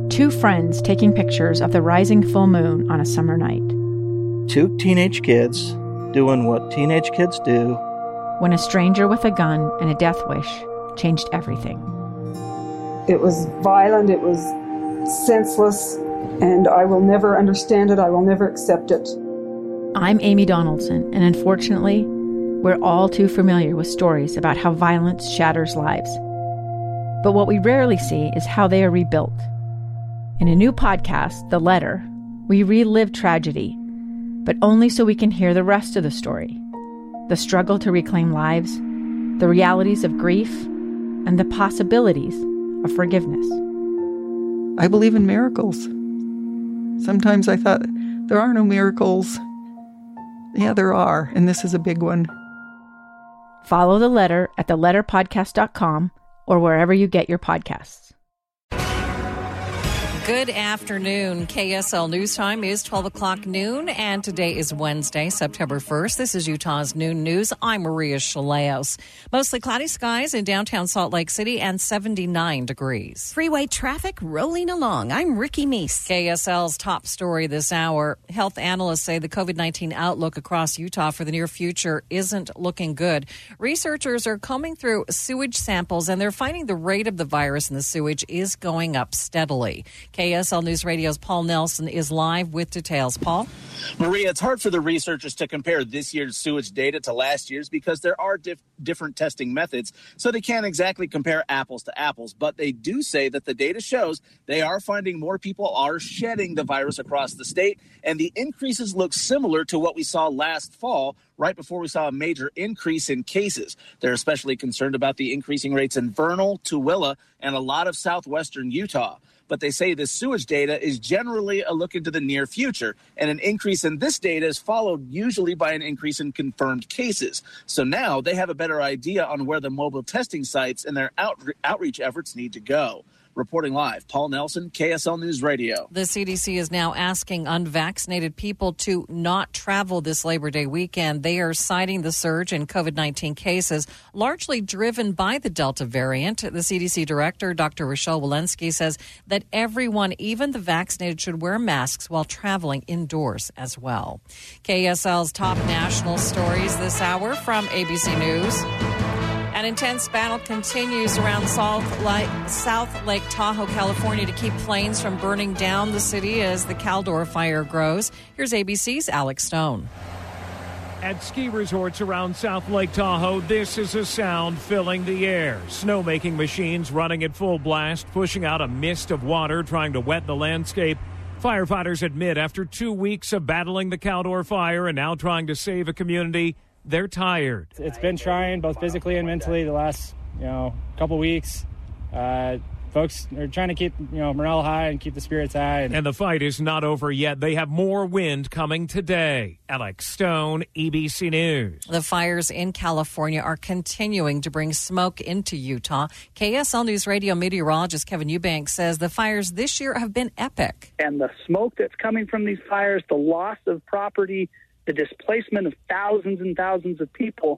Two friends taking pictures of the rising full moon on a summer night. Two teenage kids doing what teenage kids do. When a stranger with a gun and a death wish changed everything. It was violent, it was senseless, and I will never understand it, I will never accept it. I'm Amy Donaldson, and unfortunately, we're all too familiar with stories about how violence shatters lives. But what we rarely see is how they are rebuilt. In a new podcast, The Letter, we relive tragedy, but only so we can hear the rest of the story. The struggle to reclaim lives, the realities of grief, and the possibilities of forgiveness. I believe in miracles. Sometimes I thought, there are no miracles. Yeah, there are, and this is a big one. Follow The Letter at theletterpodcast.com or wherever you get your podcasts. Good afternoon. KSL News Time is 12 o'clock noon, and today is Wednesday, September 1st. This is Utah's Noon News. I'm Maria Chaleos. Mostly cloudy skies in downtown Salt Lake City and 79 degrees. Freeway traffic rolling along. I'm Ricky Meese. KSL's top story this hour. Health analysts say the COVID-19 outlook across Utah for the near future isn't looking good. Researchers are combing through sewage samples, and they're finding the rate of the virus in the sewage is going up steadily. KSL News Radio's Paul Nelson is live with details. Paul? Maria, it's hard for the researchers to compare this year's sewage data to last year's because there are different testing methods, so they can't exactly compare apples to apples. But they do say that the data shows they are finding more people are shedding the virus across the state, and the increases look similar to what we saw last fall, right before we saw a major increase in cases. They're especially concerned about the increasing rates in Vernal, Tooele, and a lot of southwestern Utah. But they say the sewage data is generally a look into the near future, and an increase in this data is followed usually by an increase in confirmed cases. So now they have a better idea on where the mobile testing sites and their outreach efforts need to go. Reporting live, Paul Nelson, KSL News Radio. The CDC is now asking unvaccinated people to not travel this Labor Day weekend. They are citing the surge in COVID-19 cases, largely driven by the Delta variant. The CDC director, Dr. Rochelle Walensky, says that everyone, even the vaccinated, should wear masks while traveling indoors as well. KSL's top national stories this hour from ABC News. An intense battle continues around South Lake Tahoe, California, to keep flames from burning down the city as the Caldor fire grows. Here's ABC's Alex Stone. At ski resorts around South Lake Tahoe, this is a sound filling the air. Snowmaking machines running at full blast, pushing out a mist of water, trying to wet the landscape. Firefighters admit after 2 weeks of battling the Caldor fire and now trying to save a community, they're tired. It's been trying both physically and mentally the last, couple weeks. Folks are trying to keep, morale high and keep the spirits high. And the fight is not over yet. They have more wind coming today. Alex Stone, ABC News. The fires in California are continuing to bring smoke into Utah. KSL News Radio meteorologist Kevin Eubanks says the fires this year have been epic. And the smoke that's coming from these fires, the loss of property, the displacement of thousands and thousands of people,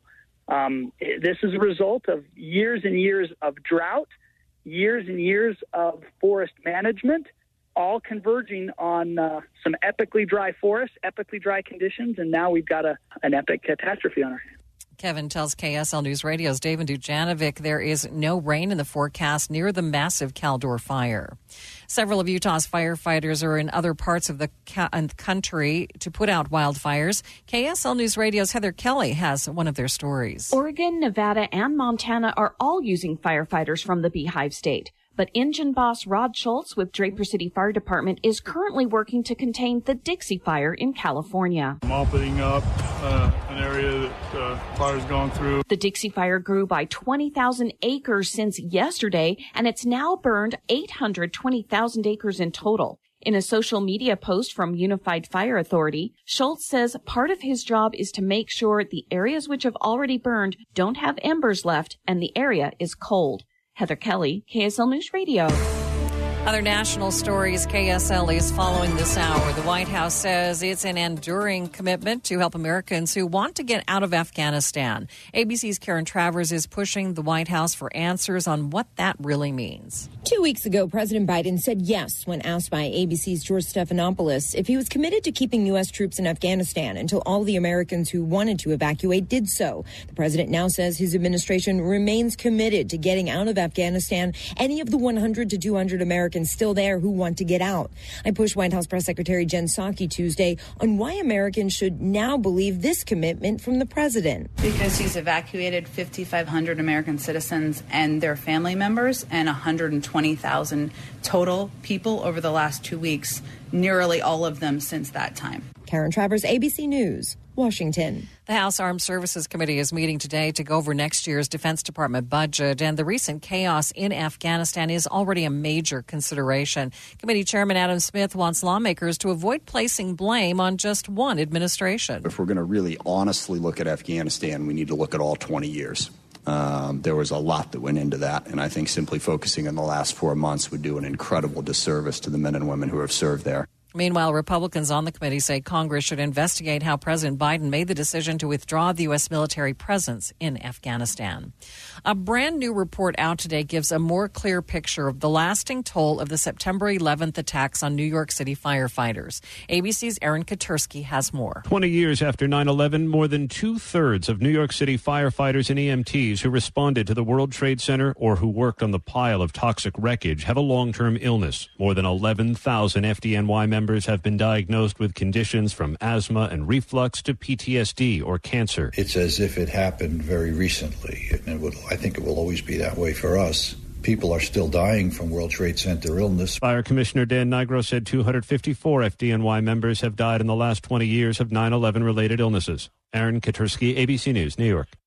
this is a result of years and years of drought, years and years of forest management, all converging on some epically dry forests, epically dry conditions, and now we've got an epic catastrophe on our hands. Kevin tells KSL News Radio's David Dujanovic there is no rain in the forecast near the massive Caldor fire. Several of Utah's firefighters are in other parts of the country to put out wildfires. KSL News Radio's Heather Kelly has one of their stories. Oregon, Nevada, and Montana are all using firefighters from the Beehive State. But engine boss Rod Schultz with Draper City Fire Department is currently working to contain the Dixie Fire in California. I'm opening up an area that fire's gone through. The Dixie Fire grew by 20,000 acres since yesterday, and it's now burned 820,000 acres in total. In a social media post from Unified Fire Authority, Schultz says part of his job is to make sure the areas which have already burned don't have embers left and the area is cold. Heather Kelly, KSL News Radio. Other national stories KSL is following this hour. The White House says it's an enduring commitment to help Americans who want to get out of Afghanistan. ABC's Karen Travers is pushing the White House for answers on what that really means. 2 weeks ago, President Biden said yes when asked by ABC's George Stephanopoulos if he was committed to keeping U.S. troops in Afghanistan until all the Americans who wanted to evacuate did so. The president now says his administration remains committed to getting out of Afghanistan any of the 100 to 200 Americans still there who want to get out. I pushed White House Press Secretary Jen Psaki Tuesday on why Americans should now believe this commitment from the president. Because he's evacuated 5,500 American citizens and their family members and 120,000 total people over the last 2 weeks, nearly all of them since that time. Karen Travers, ABC News, Washington. The House Armed Services Committee is meeting today to go over next year's Defense Department budget, and the recent chaos in Afghanistan is already a major consideration. Committee Chairman Adam Smith wants lawmakers to avoid placing blame on just one administration. If we're going to really honestly look at Afghanistan, we need to look at all 20 years. There was a lot that went into that, and I think simply focusing on the last 4 months would do an incredible disservice to the men and women who have served there. Meanwhile, Republicans on the committee say Congress should investigate how President Biden made the decision to withdraw the U.S. military presence in Afghanistan. A brand new report out today gives a more clear picture of the lasting toll of the September 11th attacks on New York City firefighters. ABC's Aaron Katursky has more. 20 years after 9/11, more than two-thirds of New York City firefighters and EMTs who responded to the World Trade Center or who worked on the pile of toxic wreckage have a long-term illness. More than 11,000 FDNY members have been diagnosed with conditions from asthma and reflux to PTSD or cancer. It's as if it happened very recently, and I think it will always be that way for us. People are still dying from World Trade Center illness. Fire Commissioner Dan Nigro said 254 FDNY members have died in the last 20 years of 9/11-related illnesses. Aaron Katursky, ABC News, New York.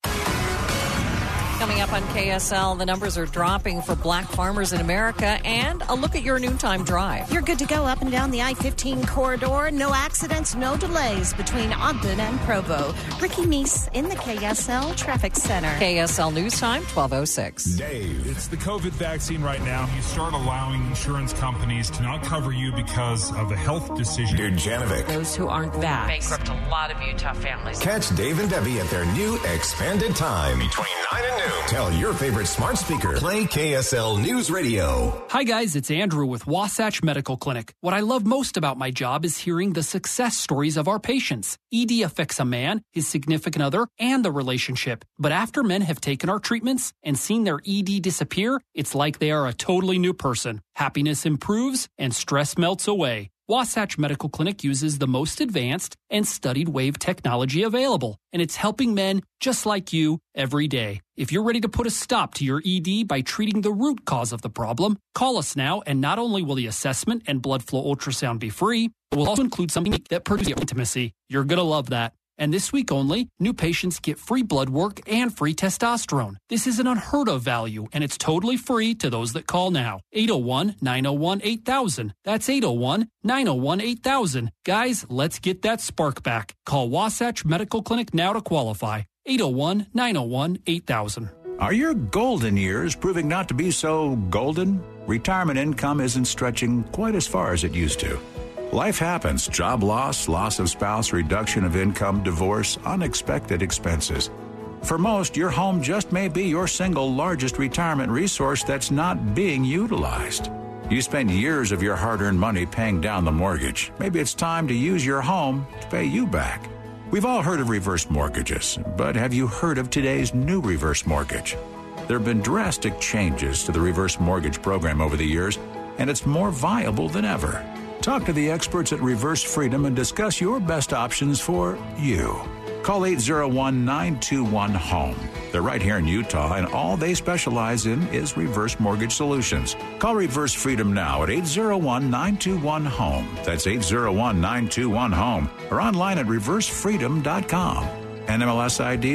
Coming up on KSL, the numbers are dropping for black farmers in America, and a look at your noontime drive. You're good to go up and down the I-15 corridor. No accidents, no delays between Ogden and Provo. Ricky Meese in the KSL Traffic Center. KSL News Time, 12:06. Dave, it's the COVID vaccine right now. You start allowing insurance companies to not cover you because of a health decision. Dujanovic. Those who aren't vaxxed bankrupt a lot of Utah families. Catch Dave and Debbie at their new expanded time between 9 and noon. Tell your favorite smart speaker, play KSL News Radio. Hi guys, it's Andrew with Wasatch Medical Clinic. What I love most about my job is hearing the success stories of our patients. ED affects a man, his significant other, and the relationship. But after men have taken our treatments and seen their ED disappear, it's like they are a totally new person. Happiness improves and stress melts away. Wasatch Medical Clinic uses the most advanced and studied wave technology available, and it's helping men just like you every day. If you're ready to put a stop to your ED by treating the root cause of the problem, call us now, and not only will the assessment and blood flow ultrasound be free, but we'll also include something that produces intimacy. You're going to love that. And this week only, new patients get free blood work and free testosterone. This is an unheard of value, and it's totally free to those that call now. 801-901-8000. That's 801-901-8000. Guys, let's get that spark back. Call Wasatch Medical Clinic now to qualify. 801-901-8000. Are your golden years proving not to be so golden? Retirement income isn't stretching quite as far as it used to. Life happens. Job loss, loss of spouse, reduction of income, divorce, unexpected expenses. For most, your home just may be your single largest retirement resource that's not being utilized. You spent years of your hard-earned money paying down the mortgage. Maybe it's time to use your home to pay you back. We've all heard of reverse mortgages, but have you heard of today's new reverse mortgage? There have been drastic changes to the reverse mortgage program over the years, and it's more viable than ever. Talk to the experts at Reverse Freedom and discuss your best options for you. Call 801-921-HOME. They're right here in Utah, and all they specialize in is reverse mortgage solutions. Call Reverse Freedom now at 801-921-HOME. That's 801-921-HOME. Or online at reversefreedom.com. NMLS ID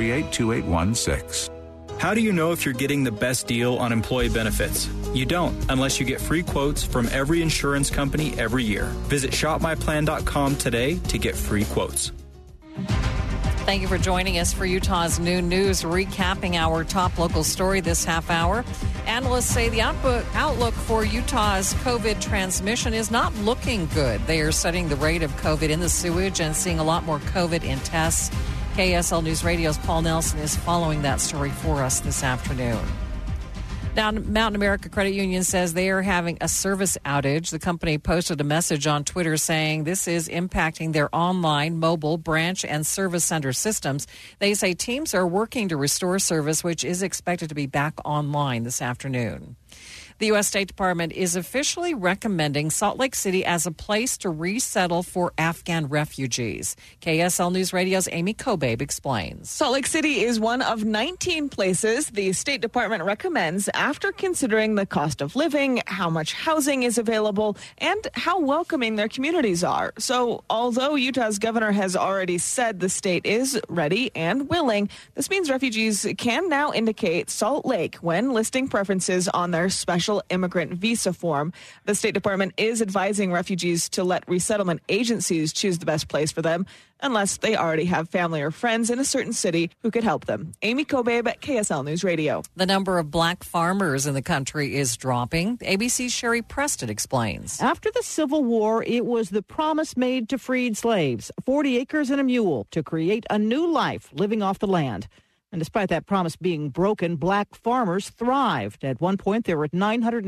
1382816. How do you know if you're getting the best deal on employee benefits? You don't, unless you get free quotes from every insurance company every year. Visit shopmyplan.com today to get free quotes. Thank you for joining us for Utah's Noon News, recapping our top local story this half hour. Analysts say the outlook for Utah's COVID transmission is not looking good. They are studying the rate of COVID in the sewage and seeing a lot more COVID in tests. KSL News Radio's Paul Nelson is following that story for us this afternoon. Now, Mountain America Credit Union says they are having a service outage. The company posted a message on Twitter saying this is impacting their online, mobile, branch, and service center systems. They say teams are working to restore service, which is expected to be back online this afternoon. The U.S. State Department is officially recommending Salt Lake City as a place to resettle for Afghan refugees. KSL News Radio's Amy Kobabe explains. Salt Lake City is one of 19 places the State Department recommends after considering the cost of living, how much housing is available, and how welcoming their communities are. So, although Utah's governor has already said the state is ready and willing, this means refugees can now indicate Salt Lake when listing preferences on their special immigrant visa form. The State Department is advising refugees to let resettlement agencies choose the best place for them unless they already have family or friends in a certain city who could help them. Amy Kobabe at KSL News Radio. The number of black farmers in the country is dropping. ABC's Sherry Preston explains. After the Civil War, it was the promise made to freed slaves, 40 acres and a mule, to create a new life living off the land. And despite that promise being broken, black farmers thrived. At one point, there were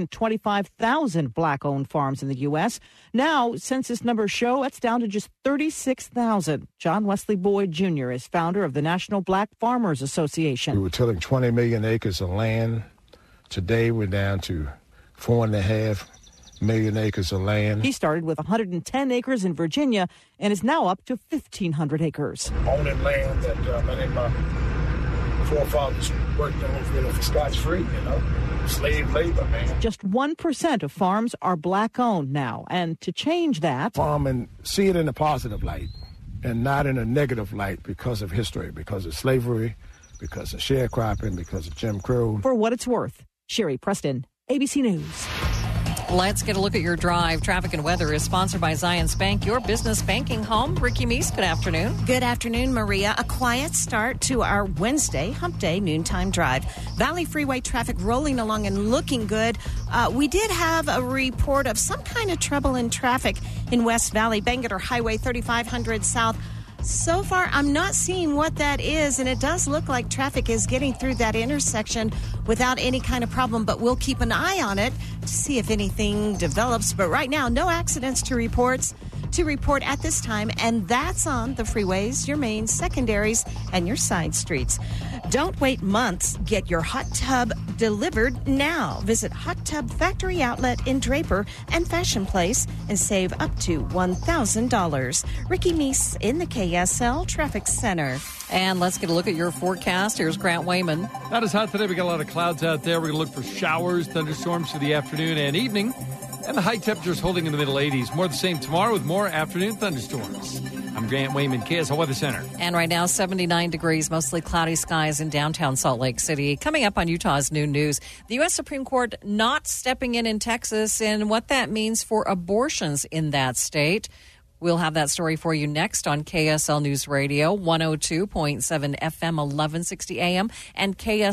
925,000 black-owned farms in the U.S. Now, census numbers show it's down to just 36,000. John Wesley Boyd Jr. is founder of the National Black Farmers Association. We were tilling 20 million acres of land. Today, we're down to 4.5 million acres of land. He started with 110 acres in Virginia and is now up to 1,500 acres. Owning land that my forefathers worked on, for Scotch-free, slave labor, man. Just 1% of farms are black-owned now, and to change that... Farming, see it in a positive light and not in a negative light because of history, because of slavery, because of sharecropping, because of Jim Crow. For what it's worth, Sherry Preston, ABC News. Let's get a look at your drive. Traffic and weather is sponsored by Zions Bank, your business banking home. Ricky Meese, good afternoon. Good afternoon, Maria. A quiet start to our Wednesday hump day noontime drive. Valley Freeway traffic rolling along and looking good. We did have a report of some kind of trouble in traffic in West Valley, Bangerter Highway 3500 South. So far, I'm not seeing what that is, and it does look like traffic is getting through that intersection without any kind of problem, but we'll keep an eye on it to see if anything develops. But right now, no accidents to report at this time, and that's on the freeways, your main secondaries, and your side streets. Don't wait months. Get your hot tub delivered now. Visit Hot Tub Factory Outlet in Draper and Fashion Place and save up to $1,000. Ricky Meese in the KSL Traffic Center. And let's get a look at your forecast. Here's Grant Wayman. Not as hot today. We got a lot of clouds out there. We're going to look for showers, thunderstorms for the afternoon and evening. And the high temperatures holding in the middle 80s. More the same tomorrow with more afternoon thunderstorms. I'm Grant Wayman, KSL Weather Center. And right now, 79 degrees, mostly cloudy skies in downtown Salt Lake City. Coming up on Utah's Noon News, the U.S. Supreme Court not stepping in Texas and what that means for abortions in that state. We'll have that story for you next on KSL News Radio, 102.7 FM, 1160 AM, and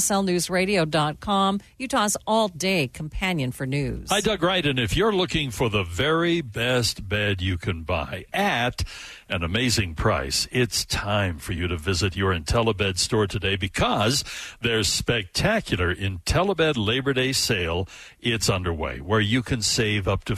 KSLNewsRadio.com, Utah's all-day companion for news. Hi, Doug Wright, and if you're looking for the very best bed you can buy at an amazing price, it's time for you to visit your IntelliBed store today because their spectacular IntelliBed Labor Day sale, it's underway, where you can save up to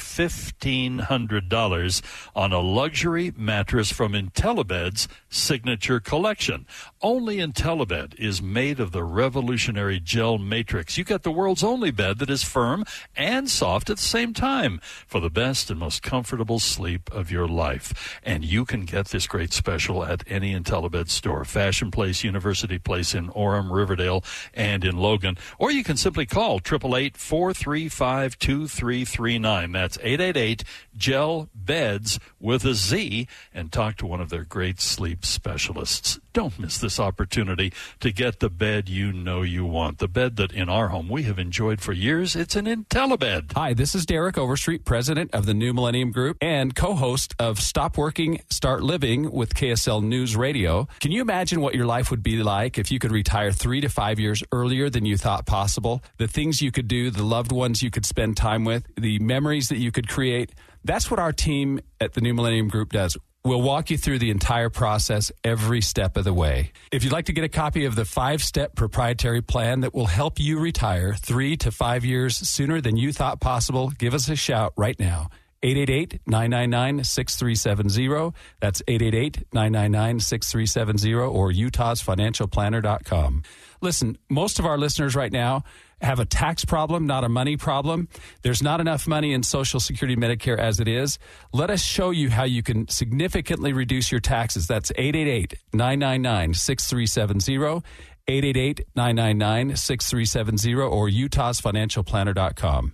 $1,500 on a luxury mattress from IntelliBed's signature collection. Only IntelliBed is made of the revolutionary gel matrix. You get the world's only bed that is firm and soft at the same time for the best and most comfortable sleep of your life. And you can get this great special at any IntelliBed store, Fashion Place, University Place in Orem, Riverdale, and in Logan. Or you can simply call 888-435-2339. That's 888-GEL-BEDS with a Z, and talk to one of their great sleep specialists. Don't miss this opportunity to get the bed you know you want. The bed that in our home we have enjoyed for years. It's an IntelliBed. Hi, this is Derek Overstreet, president of the New Millennium Group and co-host of Stop Working, Start Living with KSL News Radio. Can you imagine what your life would be like if you could retire 3 to 5 years earlier than you thought possible? The things you could do, the loved ones you could spend time with, the memories that you could create. That's what our team at the New Millennium Group does. We'll walk you through the entire process every step of the way. If you'd like to get a copy of the 5-step proprietary plan that will help you retire 3 to 5 years sooner than you thought possible, give us a shout right now. 888-999-6370. That's 888-999-6370 or utahsfinancialplanner.com. Listen, most of our listeners right now have a tax problem, not a money problem. There's not enough money in Social Security Medicare as it is. Let us show you how you can significantly reduce your taxes. That's 888-999-6370, 888-999-6370 or utahsfinancialplanner.com.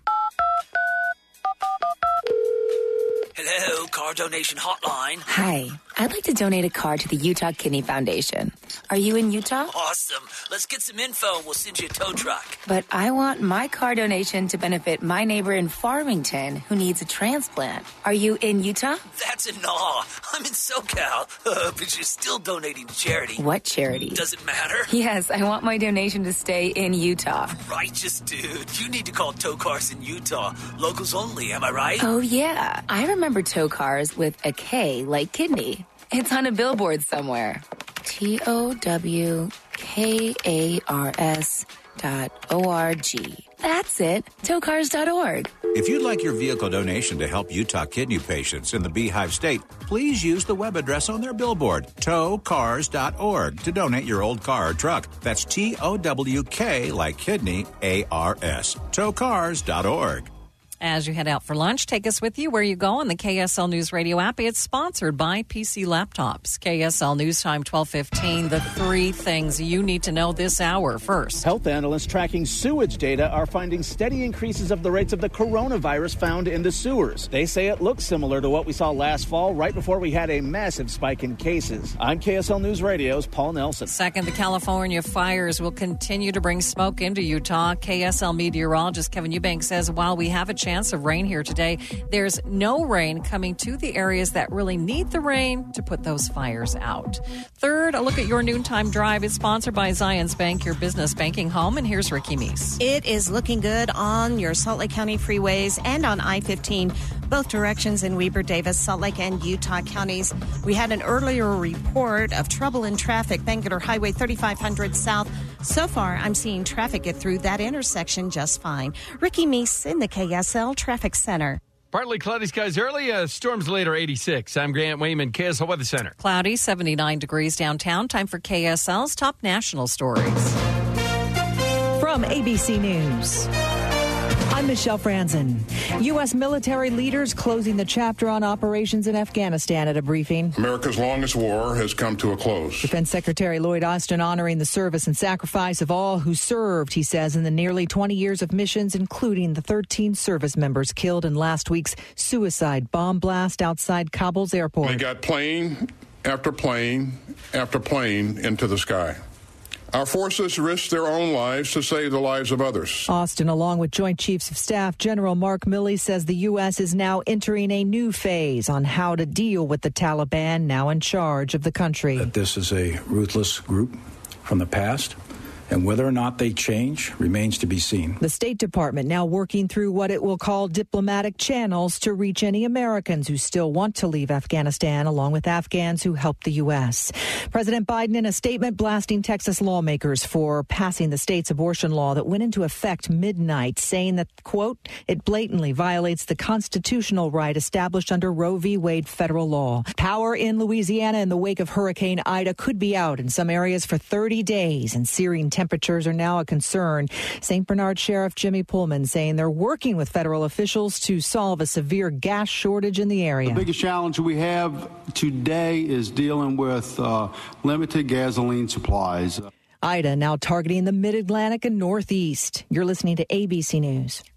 Hello, car donation hotline. Hi, I'd like to donate a car to the Utah Kidney Foundation. Are you in Utah? Awesome. Let's get some info and we'll send you a tow truck. But I want my car donation to benefit my neighbor in Farmington who needs a transplant. Are you in Utah? That's a gnaw. I'm in SoCal, but you're still donating to charity. What charity? Does it matter? Yes, I want my donation to stay in Utah. Righteous dude. You need to call Tow Cars in Utah. Locals only, am I right? Oh, yeah. I remember tow cars with a K like kidney. It's on a billboard somewhere. TOWKARS.org. That's it. Towcars.org. If you'd like your vehicle donation to help Utah kidney patients in the Beehive State, please use the web address on their billboard, towcars.org, to donate your old car or truck. That's TOWK like kidney, ARS. Towcars.org. As you head out for lunch, take us with you where you go on the KSL News Radio app. It's sponsored by PC Laptops. KSL News Time 12:15. The 3 things you need to know this hour. First, health analysts tracking sewage data are finding steady increases of the rates of the coronavirus found in the sewers. They say it looks similar to what we saw last fall, right before we had a massive spike in cases. I'm KSL News Radio's Paul Nelson. Second, the California fires will continue to bring smoke into Utah. KSL meteorologist Kevin Eubank says while we have a chance of rain here today, there's no rain coming to the areas that really need the rain to put those fires out. Third, a look at your noontime drive is sponsored by Zions Bank, your business banking home. And here's Ricky Meese. It is looking good on your Salt Lake County freeways and on I-15, both directions in Weber, Davis, Salt Lake, and Utah counties. We had an earlier report of trouble in traffic, Bangerter Highway 3500 South. So far, I'm seeing traffic get through that intersection just fine. Ricky Meese in the KSL Traffic Center. Partly cloudy skies early, storms later, 86. I'm Grant Wayman, KSL Weather Center. Cloudy, 79 degrees downtown. Time for KSL's top national stories. From ABC News, I'm Michelle Franzen. U.S. military leaders closing the chapter on operations in Afghanistan at a briefing. America's longest war has come to a close. Defense Secretary Lloyd Austin honoring the service and sacrifice of all who served, he says, in the nearly 20 years of missions, including the 13 service members killed in last week's suicide bomb blast outside Kabul's airport. They got plane after plane after plane into the sky. Our forces risked their own lives to save the lives of others. Austin, along with Joint Chiefs of Staff General Mark Milley, says the U.S. is now entering a new phase on how to deal with the Taliban now in charge of the country. That this is a ruthless group from the past, and whether or not they change remains to be seen. The State Department now working through what it will call diplomatic channels to reach any Americans who still want to leave Afghanistan, along with Afghans who help the U.S. President Biden in a statement blasting Texas lawmakers for passing the state's abortion law that went into effect midnight, saying that, quote, it blatantly violates the constitutional right established under Roe v. Wade federal law. Power in Louisiana in the wake of Hurricane Ida could be out in some areas for 30 days, and searing temperatures are now a concern. St. Bernard Sheriff Jimmy Pullman saying they're working with federal officials to solve a severe gas shortage in the area. The biggest challenge we have today is dealing with limited gasoline supplies. Ida now targeting the Mid-Atlantic and Northeast. You're listening to ABC News.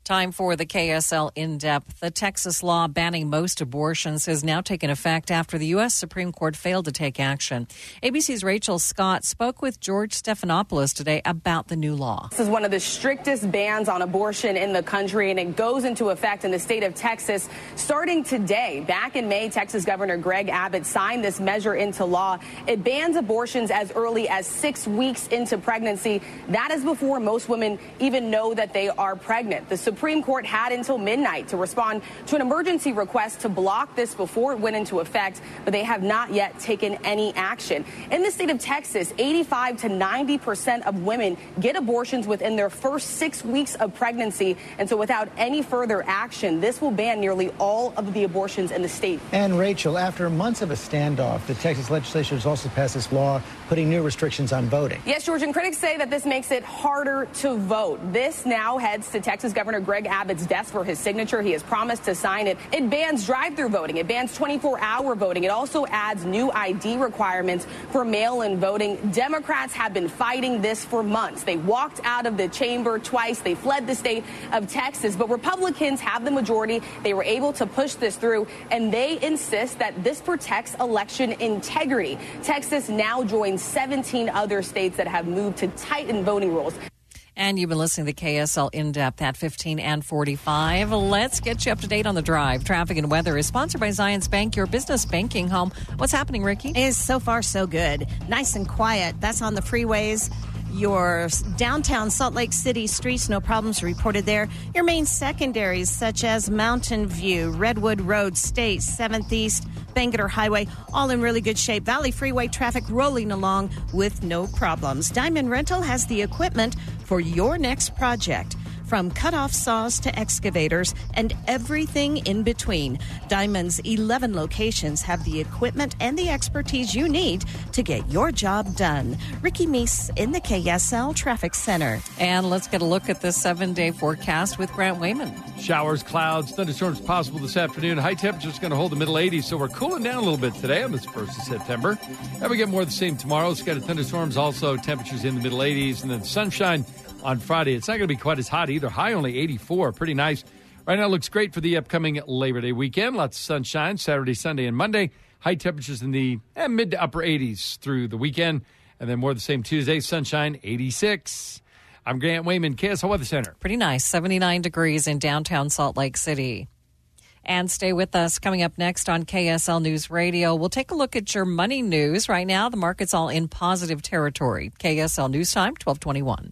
Time for the KSL In-Depth. The Texas law banning most abortions has now taken effect after the U.S. Supreme Court failed to take action. ABC's Rachel Scott spoke with George Stephanopoulos today about the new law. This is one of the strictest bans on abortion in the country, and it goes into effect in the state of Texas starting today. Back in May, Texas Governor Greg Abbott signed this measure into law. It bans abortions as early as 6 weeks into pregnancy. That is before most women even know that they are pregnant. The Supreme Court had until midnight to respond to an emergency request to block this before it went into effect, but they have not yet taken any action. In the state of Texas, 85 to 90% of women get abortions within their first 6 weeks of pregnancy. And so without any further action, this will ban nearly all of the abortions in the state. And Rachel, after months of a standoff, the Texas legislature has also passed this law putting new restrictions on voting. Yes, George, and critics say that this makes it harder to vote. This now heads to Texas Governor Greg Abbott's desk for his signature. He has promised to sign it. It bans drive-through voting. It bans 24-hour voting. It also adds new ID requirements for mail-in voting. Democrats have been fighting this for months. They walked out of the chamber twice. They fled the state of Texas, but Republicans have the majority. They were able to push this through, and they insist that this protects election integrity. Texas now joins 17 other states that have moved to tighten voting rules. And you've been listening to KSL In-Depth at 15 and 45. Let's get you up to date on the drive. Traffic and weather is sponsored by Zions Bank, your business banking home. What's happening, Ricky? It is so far so good. Nice and quiet. That's on the freeways. Your downtown Salt Lake City streets, no problems reported there. Your main secondaries, such as Mountain View, Redwood Road, State, 7th East, Bangerter Highway, all in really good shape. Valley Freeway traffic rolling along with no problems. Diamond Rental has the equipment for your next project. From cut-off saws to excavators and everything in between, Diamond's 11 locations have the equipment and the expertise you need to get your job done. Ricky Meese in the KSL Traffic Center. And let's get a look at the 7-day forecast with Grant Wayman. Showers, clouds, thunderstorms possible this afternoon. High temperatures going to hold the middle 80s, so we're cooling down a little bit today on this 1st of September. And we get more of the same tomorrow. Scattered thunderstorms, also temperatures in the middle 80s, and then sunshine on Friday. It's not going to be quite as hot either. High only 84. Pretty nice. Right now it looks great for the upcoming Labor Day weekend. Lots of sunshine Saturday, Sunday, and Monday. High temperatures in the mid to upper 80s through the weekend. And then more of the same Tuesday. Sunshine, 86. I'm Grant Wayman, KSL Weather Center. Pretty nice. 79 degrees in downtown Salt Lake City. And stay with us. Coming up next on KSL News Radio, we'll take a look at your money news. Right now, the market's all in positive territory. KSL News Time, 1221.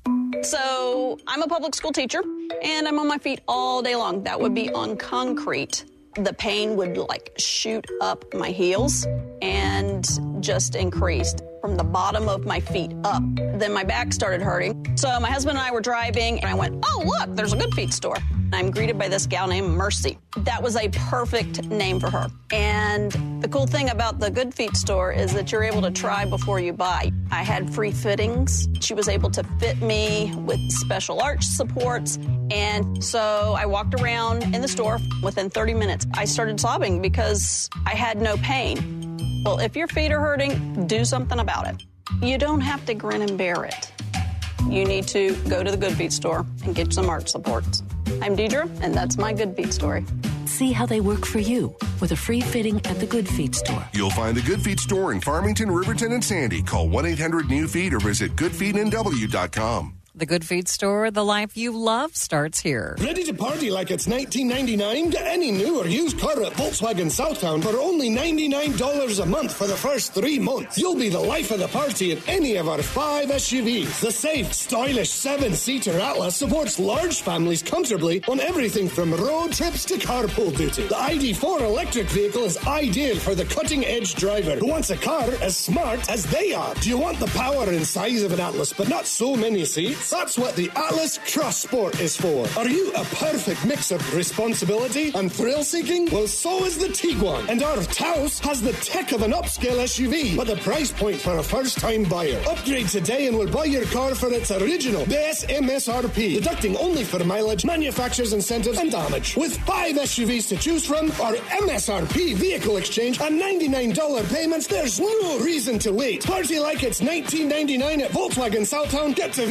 So I'm a public school teacher, and I'm on my feet all day long. That would be on concrete. The pain would shoot up my heels and just increased from the bottom of my feet up. Then my back started hurting. So my husband and I were driving, and I went, oh, look, there's a Good Feet store. I'm greeted by this gal named Mercy. That was a perfect name for her. And the cool thing about the Good Feet store is that you're able to try before you buy. I had free fittings. She was able to fit me with special arch supports. And so I walked around in the store. Within 30 minutes, I started sobbing because I had no pain. Well, if your feet are hurting, do something about it. You don't have to grin and bear it. You need to go to the Good Feet store and get some arch supports. I'm Deidre, and that's my Good Feet story. See how they work for you with a free fitting at the Good Feet store. You'll find the Good Feet store in Farmington, Riverton, and Sandy. Call 1-800-NEW-FEET or visit goodfeetnw.com. The Good Feet store, the life you love starts here. Ready to party like it's 1999? Get any new or used car at Volkswagen Southtown for only $99 a month for the first 3 months. You'll be the life of the party in any of our 5 SUVs. The safe, stylish 7-seater Atlas supports large families comfortably on everything from road trips to carpool duty. The ID4 electric vehicle is ideal for the cutting-edge driver who wants a car as smart as they are. Do you want the power and size of an Atlas but not so many seats? That's what the Atlas Cross Sport is for. Are you a perfect mix of responsibility and thrill-seeking? Well, so is the Tiguan. And our Taos has the tech of an upscale SUV, but the price point for a first-time buyer. Upgrade today and we'll buy your car for its original best MSRP, deducting only for mileage, manufacturer's incentives, and damage. With 5 SUVs to choose from, our MSRP vehicle exchange, and $99 payments, there's no reason to wait. Party like it's 1999 at Volkswagen Southtown. Get to VW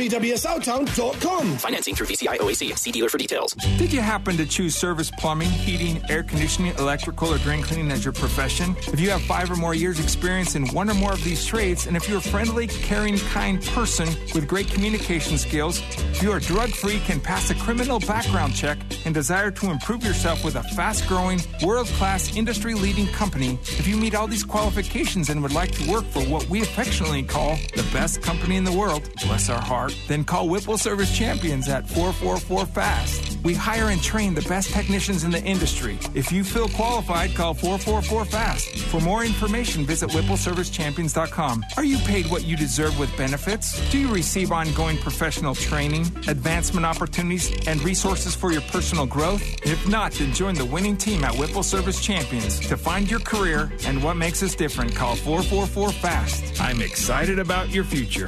SouthTown.com. Financing through VCI OAC. See dealer for details. Did you happen to choose service plumbing, heating, air conditioning, electrical, or drain cleaning as your profession? If you have 5 or more years experience in one or more of these trades, and if you're a friendly, caring, kind person with great communication skills, if you are drug-free, can pass a criminal background check, and desire to improve yourself with a fast-growing, world-class, industry-leading company, if you meet all these qualifications and would like to work for what we affectionately call the best company in the world, bless our heart, then call Whipple Service Champions at 444-FAST. We hire and train the best technicians in the industry. If you feel qualified, call 444-FAST. For more information, visit WhippleServiceChampions.com. Are you paid what you deserve with benefits? Do you receive ongoing professional training, advancement opportunities, and resources for your personal growth? If not, then join the winning team at Whipple Service Champions. To find your career and what makes us different, call 444-FAST. I'm excited about your future.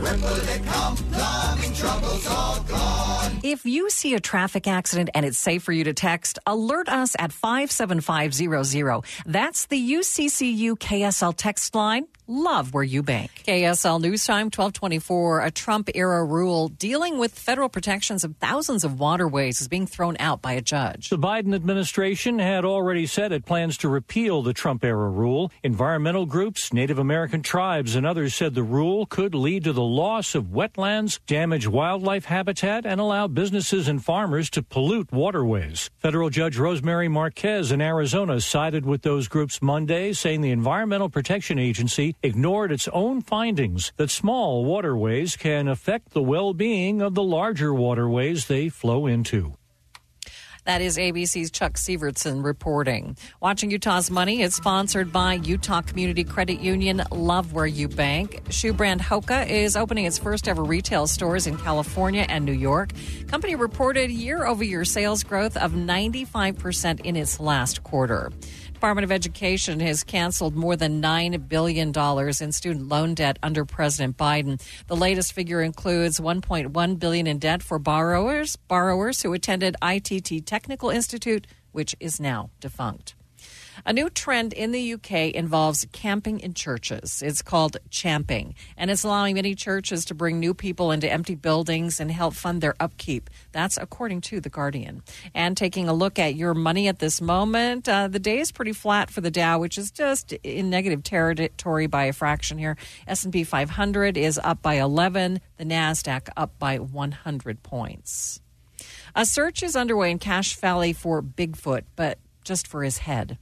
If you see a traffic accident and it's safe for you to text, alert us at 57500. That's the UCCU KSL text line. Love where you bank. KSL News Time, 1224. A Trump-era rule dealing with federal protections of thousands of waterways is being thrown out by a judge. The Biden administration had already said it plans to repeal the Trump-era rule. Environmental groups, Native American tribes, and others said the rule could lead to the loss of wetlands, damage wildlife habitat, and allow businesses and farmers to pollute waterways. Federal Judge Rosemary Marquez in Arizona sided with those groups Monday, saying the Environmental Protection Agency ignored its own findings that small waterways can affect the well-being of the larger waterways they flow into. That is ABC's Chuck Sievertson reporting. Watching Utah's Money is sponsored by Utah Community Credit Union. Love where you bank. Shoe brand Hoka is opening its first ever retail stores in California and New York. Company reported year-over-year sales growth of 95% in its last quarter. Department of Education has canceled more than $9 billion in student loan debt under President Biden. The latest figure includes $1.1 billion in debt for borrowers who attended ITT Technical Institute, which is now defunct. A new trend in the UK involves camping in churches. It's called champing, and it's allowing many churches to bring new people into empty buildings and help fund their upkeep. That's according to The Guardian. And taking a look at your money at this moment, the day is pretty flat for the Dow, which is just in negative territory by a fraction here. S&P 500 is up by 11, the NASDAQ up by 100 points. A search is underway in Cache Valley for Bigfoot, but just for his head.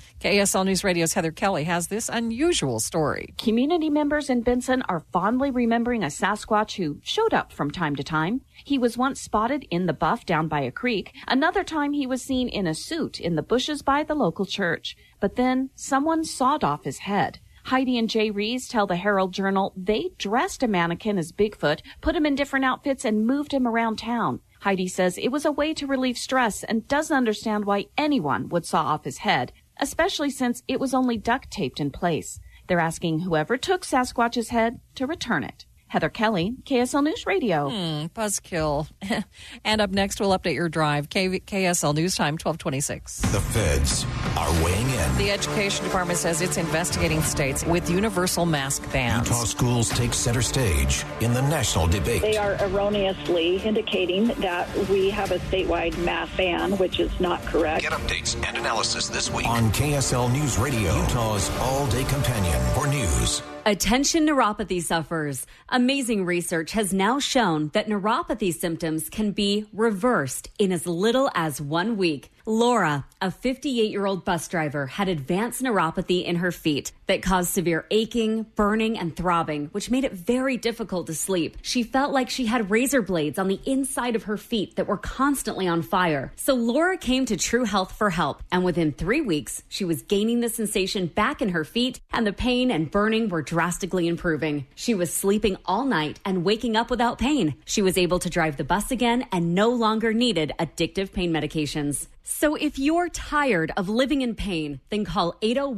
KSL News Radio's Heather Kelly has this unusual story. Community members in Benson are fondly remembering a Sasquatch who showed up from time to time. He was once spotted in the buff down by a creek. Another time he was seen in a suit in the bushes by the local church. But then someone sawed off his head. Heidi and Jay Rees tell the Herald Journal they dressed a mannequin as Bigfoot, put him in different outfits, and moved him around town. Heidi says it was a way to relieve stress and doesn't understand why anyone would saw off his head, especially since it was only duct taped in place. They're asking whoever took Sasquatch's head to return it. Heather Kelly, KSL News Radio. Buzzkill. And up next, we'll update your drive. KSL News Time, 1226. The feds are weighing in. The Education Department says it's investigating states with universal mask bans. Utah schools take center stage in the national debate. They are erroneously indicating that we have a statewide mask ban, which is not correct. Get updates and analysis this week on KSL News Radio, Utah's all-day companion for news. Attention neuropathy sufferers. Amazing research has now shown that neuropathy symptoms can be reversed in as little as 1 week. Laura, a 58-year-old bus driver, had advanced neuropathy in her feet that caused severe aching, burning, and throbbing, which made it very difficult to sleep. She felt like she had razor blades on the inside of her feet that were constantly on fire. So Laura came to True Health for help, and within 3 weeks, she was gaining the sensation back in her feet, and the pain and burning were drastically improving. She was sleeping all night and waking up without pain. She was able to drive the bus again and no longer needed addictive pain medications. So if you're tired of living in pain, then call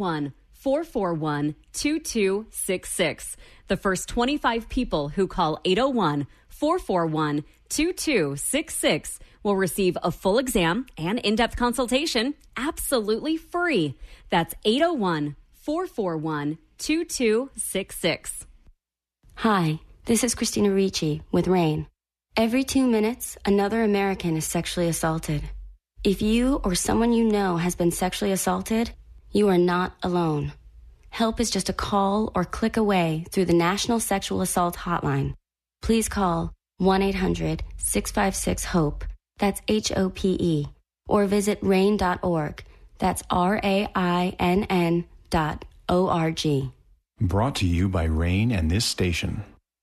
801-441-2266. The first 25 people who call 801-441-2266 will receive a full exam and in-depth consultation absolutely free. That's 801-441-2266. Hi, this is Christina Ricci with RAIN. Every 2 minutes, another American is sexually assaulted. If you or someone you know has been sexually assaulted, you are not alone. Help is just a call or click away through the National Sexual Assault Hotline. Please call 1-800-656-HOPE, that's HOPE, or visit RAINN.org, that's RAINN.org. Brought to you by RAINN and this station.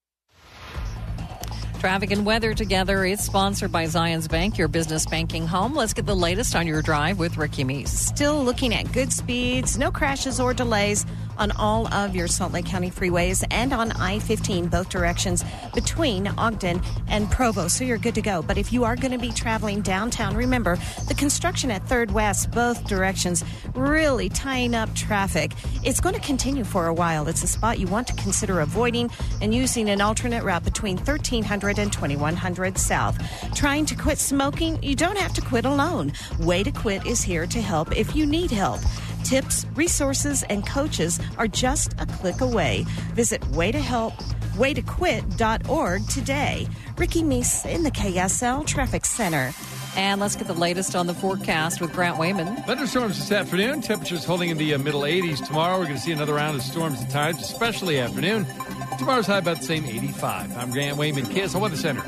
Traffic and weather together. It's sponsored by Zions Bank, your business banking home. Let's get the latest on your drive with Ricky Meese. Still looking at good speeds, no crashes or delays on all of your Salt Lake County freeways and on I-15, both directions between Ogden and Provo. So you're good to go. But if you are going to be traveling downtown, remember the construction at 3rd West, both directions, really tying up traffic. It's going to continue for a while. It's a spot you want to consider avoiding and using an alternate route between 1300 and 2100 South. Trying to quit smoking? You don't have to quit alone. Way to Quit is here to help if you need help. Tips, resources, and coaches are just a click away. Visit waytoquit.org today. Ricky Meese in the KSL Traffic Center. And let's get the latest on the forecast with Grant Wayman. Thunderstorms this afternoon. Temperatures holding in the middle 80s. Tomorrow we're going to see another round of storms at times, especially afternoon. Tomorrow's high about the same 85. I'm Grant Wayman, KSL Weather Center.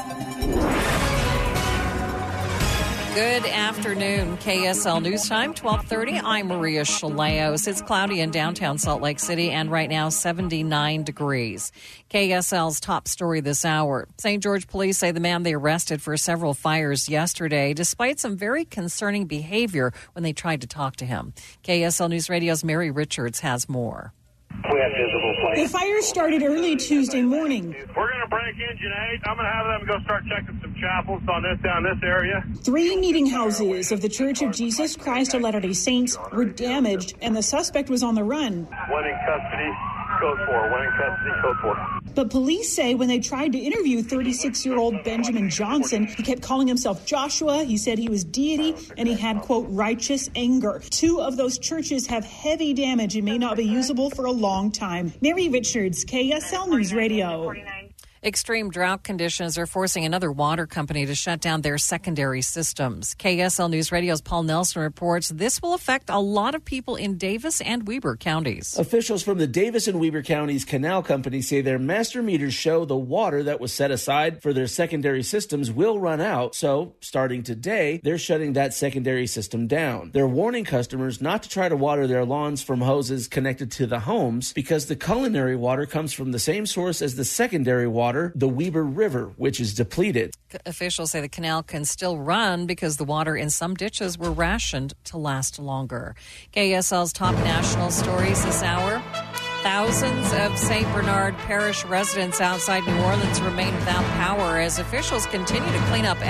Good afternoon, KSL News Time, 12:30. I'm Maria Chaleos. It's cloudy in downtown Salt Lake City and right now 79 degrees. KSL's top story this hour. St. George police say the man they arrested for several fires yesterday, despite some very concerning behavior when they tried to talk to him. KSL News Radio's Mary Richards has more. We have visible flames. The fire started early Tuesday morning. We're going to break Engine 8. I'm going to have them go start checking some chapels down this area. 3 meeting houses of the Church of Jesus Christ of Latter-day Saints were damaged, and the suspect was on the run. One in custody, code 4. One in custody, code 4. But police say when they tried to interview 36-year-old Benjamin Johnson, he kept calling himself Joshua. He said he was deity, and he had, quote, righteous anger. 2 of those churches have heavy damage and may not be usable for a long time. Mary Richards, KSL News Radio. Extreme drought conditions are forcing another water company to shut down their secondary systems. KSL News Radio's Paul Nelson reports this will affect a lot of people in Davis and Weber counties. Officials from the Davis and Weber counties canal company say their master meters show the water that was set aside for their secondary systems will run out. So, starting today, they're shutting that secondary system down. They're warning customers not to try to water their lawns from hoses connected to the homes because the culinary water comes from the same source as the secondary water, the Weber River, which is depleted. Officials say the canal can still run because the water in some ditches were rationed to last longer. KSL's top national stories this hour. Thousands of St. Bernard Parish residents outside New Orleans remain without power as officials continue to clean up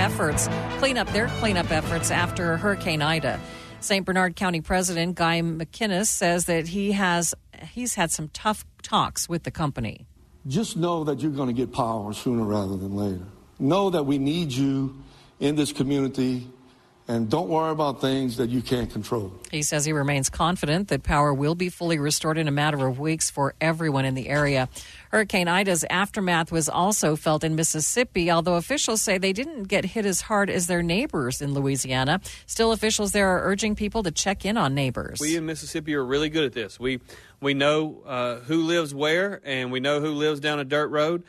their cleanup efforts after Hurricane Ida. St. Bernard County President Guy McInnes says that he's had some tough talks with the company. Just know that you're going to get power sooner rather than later. Know that we need you in this community, and don't worry about things that you can't control. He says he remains confident that power will be fully restored in a matter of weeks for everyone in the area. Hurricane Ida's aftermath was also felt in Mississippi, although officials say they didn't get hit as hard as their neighbors in Louisiana. Still, officials there are urging people to check in on neighbors. We in Mississippi are really good at this. We know who lives where, and we know who lives down a dirt road.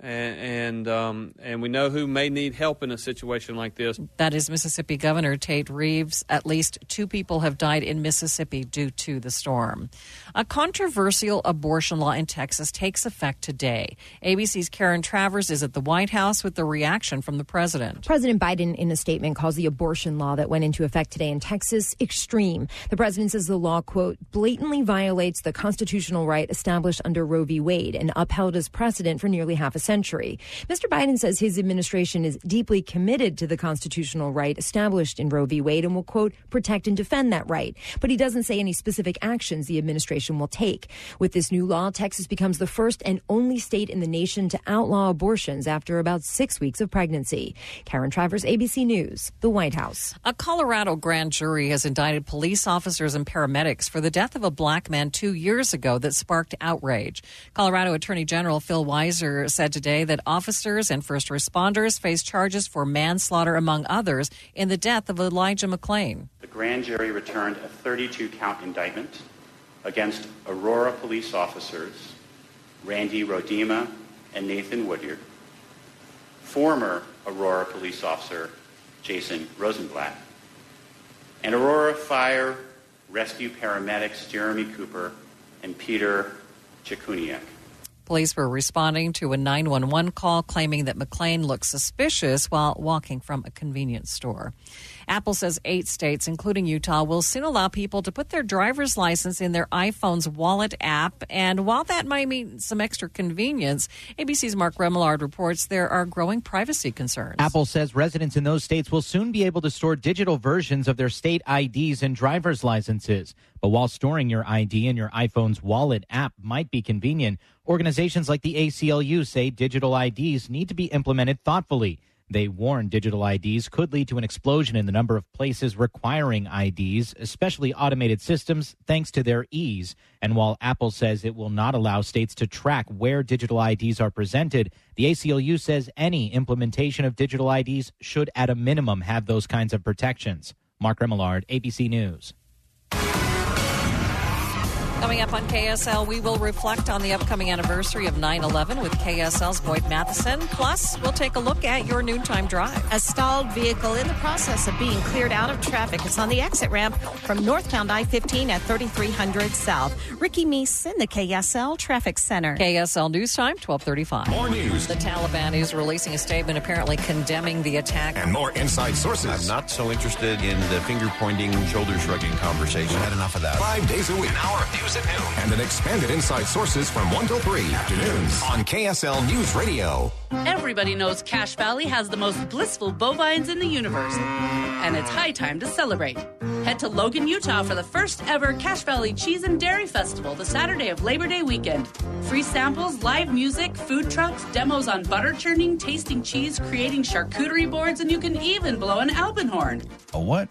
And we know who may need help in a situation like this. That is Mississippi Governor Tate Reeves. At least 2 people have died in Mississippi due to the storm. A controversial abortion law in Texas takes effect today. ABC's Karen Travers is at the White House with the reaction from the president. President Biden, in a statement, calls the abortion law that went into effect today in Texas extreme. The president says the law, quote, blatantly violates the constitutional right established under Roe v. Wade and upheld as precedent for nearly half a century. Mr. Biden says his administration is deeply committed to the constitutional right established in Roe v. Wade and will, quote, protect and defend that right. But he doesn't say any specific actions the administration will take. With this new law, Texas becomes the first and only state in the nation to outlaw abortions after about 6 weeks of pregnancy. Karen Travers, ABC News, the White House. A Colorado grand jury has indicted police officers and paramedics for the death of a black man 2 years ago that sparked outrage. Colorado Attorney General Phil Weiser said said today that officers and first responders face charges for manslaughter, among others, in the death of Elijah McClain. The grand jury returned a 32-count indictment against Aurora police officers Randy Rodema and Nathan Woodyard, former Aurora police officer Jason Rosenblatt, and Aurora Fire Rescue paramedics Jeremy Cooper and Peter Chikuniak. Police were responding to a 911 call claiming that McClain looked suspicious while walking from a convenience store. Apple says 8 states, including Utah, will soon allow people to put their driver's license in their iPhone's wallet app. And while that might mean some extra convenience, ABC's Mark Remillard reports there are growing privacy concerns. Apple says residents in those states will soon be able to store digital versions of their state IDs and driver's licenses. But while storing your ID in your iPhone's wallet app might be convenient, organizations like the ACLU say digital IDs need to be implemented thoughtfully. They warn digital IDs could lead to an explosion in the number of places requiring IDs, especially automated systems, thanks to their ease. And while Apple says it will not allow states to track where digital IDs are presented, the ACLU says any implementation of digital IDs should at a minimum have those kinds of protections. Mark Remillard, ABC News. Coming up on KSL, we will reflect on the upcoming anniversary of 9/11 with KSL's Boyd Matheson. Plus, we'll take a look at your noontime drive. A stalled vehicle in the process of being cleared out of traffic. It's on the exit ramp from northbound I-15 at 3300 South. Ricky Meese in the KSL Traffic Center. KSL News Time, 12:35. More news. The Taliban is releasing a statement apparently condemning the attack. And more inside sources. I'm not so interested in the finger-pointing, shoulder-shrugging conversation. Had enough of that. 5 days a week. An hour of news at noon. And an expanded inside sources from 1 till 3 afternoons on KSL News Radio. Everybody knows Cache Valley has the most blissful bovines in the universe, and it's high time to celebrate. Head to Logan, Utah for the first ever Cache Valley Cheese and Dairy Festival the Saturday of Labor Day weekend. Free samples, live music, food trucks, demos on butter churning, tasting cheese, creating charcuterie boards, and you can even blow an alpenhorn. A what?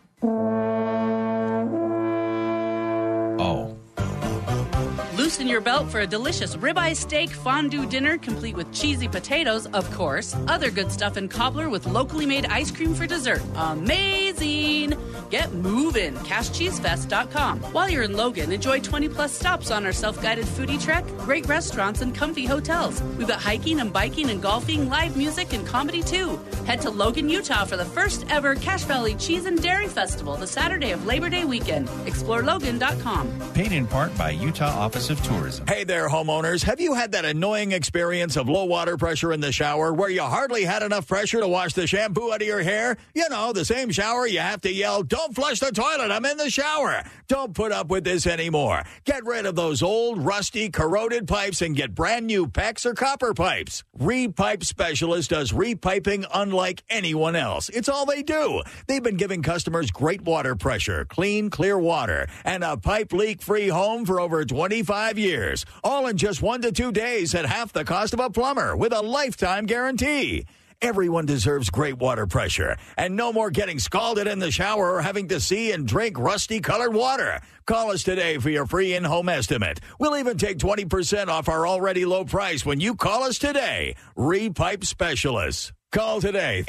Oh. Loosen your belt for a delicious ribeye steak fondue dinner complete with cheesy potatoes, of course, other good stuff in cobbler with locally made ice cream for dessert. Amazing! Get moving, CacheCheeseFest.com. While you're in Logan, enjoy 20-plus stops on our self-guided foodie trek, great restaurants, and comfy hotels. We've got hiking and biking and golfing, live music, and comedy, too. Head to Logan, Utah for the first ever Cache Valley Cheese and Dairy Festival the Saturday of Labor Day weekend. ExploreLogan.com. Paid in part by Utah Office of Tourism. Hey there, homeowners. Have you had that annoying experience of low water pressure in the shower where you hardly had enough pressure to wash the shampoo out of your hair? You know, the same shower you have to yell, "Don't flush the toilet, I'm in the shower." Don't put up with this anymore. Get rid of those old, rusty, corroded pipes and get brand new PEX or copper pipes. Repipe Specialist does repiping unlike anyone else. It's all they do. They've been giving customers great water pressure, clean, clear water, and a pipe leak-free home for over 25 years. All in just 1 to 2 days at half the cost of a plumber with a lifetime guarantee. Everyone deserves great water pressure and no more getting scalded in the shower or having to see and drink rusty-colored water. Call us today for your free in-home estimate. We'll even take 20% off our already low price when you call us today. Repipe Specialists. Call today,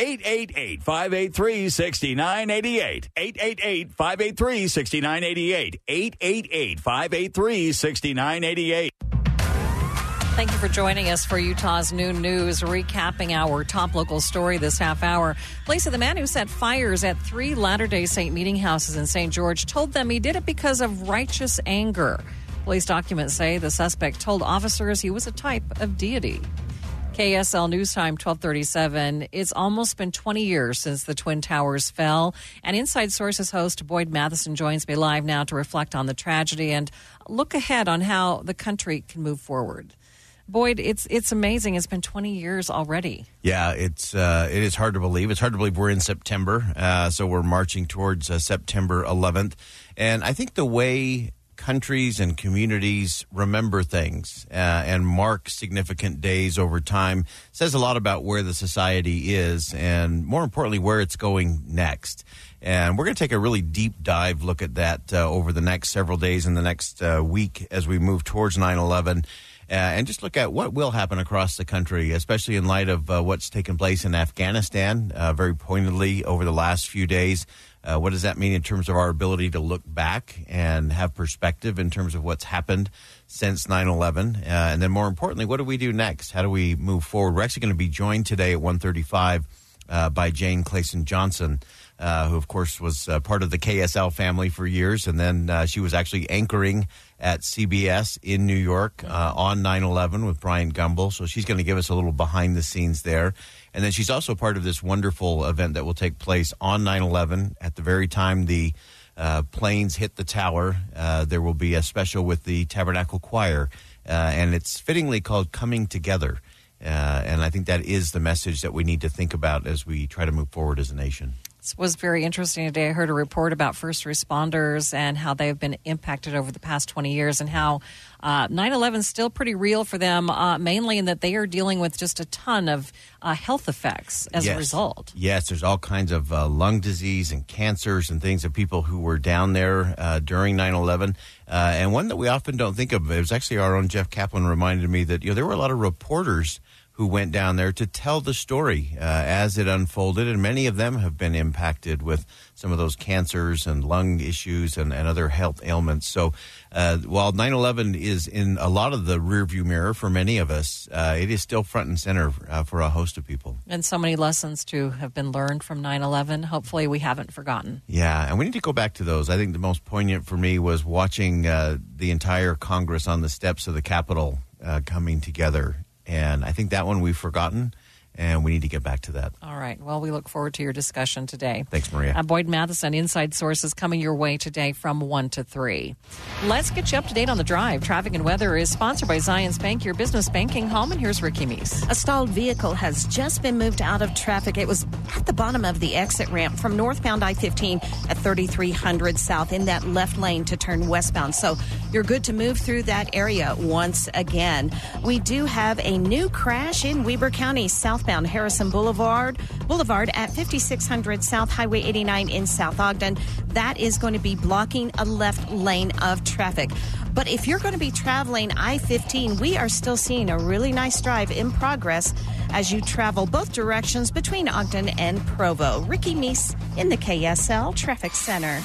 888-583-6988, 888-583-6988, 888-583-6988. Thank you for joining us for Utah's Noon News, recapping our top local story this half hour. Police say the man who set fires at 3 Latter-day Saint meeting houses in St. George told them he did it because of righteous anger. Police documents say the suspect told officers he was a type of deity. KSL News Time, 1237. It's almost been 20 years since the Twin Towers fell. And Inside Sources host Boyd Matheson joins me live now to reflect on the tragedy and look ahead on how the country can move forward. Boyd, it's amazing. It's been 20 years already. Yeah, it is hard to believe. It's hard to believe we're in September, so we're marching towards September 11th. And I think the way countries and communities remember things and mark significant days over time says a lot about where the society is and, more importantly, where it's going next. And we're going to take a really deep dive look at that over the next several days and the next week as we move towards 9/11. and just look at what will happen across the country, especially in light of what's taken place in Afghanistan very pointedly over the last few days. What does that mean in terms of our ability to look back and have perspective in terms of what's happened since 9/11? And then more importantly, what do we do next? How do we move forward? We're actually going to be joined today at 1:35 by Jane Clayson Johnson, who, of course, was part of the KSL family for years. And then she was actually anchoring at CBS in New York on 9/11 with Brian Gumbel. So she's going to give us a little behind the scenes there. And then she's also part of this wonderful event that will take place on 9/11. At the very time the planes hit the tower, there will be a special with the Tabernacle Choir. And it's fittingly called Coming Together. And I think that is the message that we need to think about as we try to move forward as a nation. This was very interesting today. I heard a report about first responders and how they've been impacted over the past 20 years and how 9/11 is still pretty real for them, mainly in that they are dealing with just a ton of health effects as a result. Yes, there's all kinds of lung disease and cancers and things of people who were down there during 9/11. And one that we often don't think of, it was actually our own Jeff Kaplan reminded me that there were a lot of reporters who went down there to tell the story as it unfolded, and many of them have been impacted with some of those cancers and lung issues and other health ailments. So while 9/11 is in a lot of the rearview mirror for many of us, it is still front and center for a host of people. And so many lessons, too, have been learned from 9/11. Hopefully we haven't forgotten. Yeah, and we need to go back to those. I think the most poignant for me was watching the entire Congress on the steps of the Capitol coming together. And I think that one we've forgotten, and we need to get back to that. All right. Well, we look forward to your discussion today. Thanks, Maria. Boyd Matheson, Inside Sources, coming your way today from 1 to 3. Let's get you up to date on the drive. Traffic and weather is sponsored by Zions Bank, your business banking home. And here's Ricky Meese. A stalled vehicle has just been moved out of traffic. It was at the bottom of the exit ramp from northbound I-15 at 3300 South in that left lane to turn westbound. So you're good to move through that area once again. We do have a new crash in Weber County, southbound Harrison Boulevard at 5600 South Highway 89 in South Ogden. That is going to be blocking a left lane of traffic. But if you're going to be traveling I-15, we are still seeing a really nice drive in progress as you travel both directions between Ogden and Provo. Ricky Meese in the KSL Traffic Center.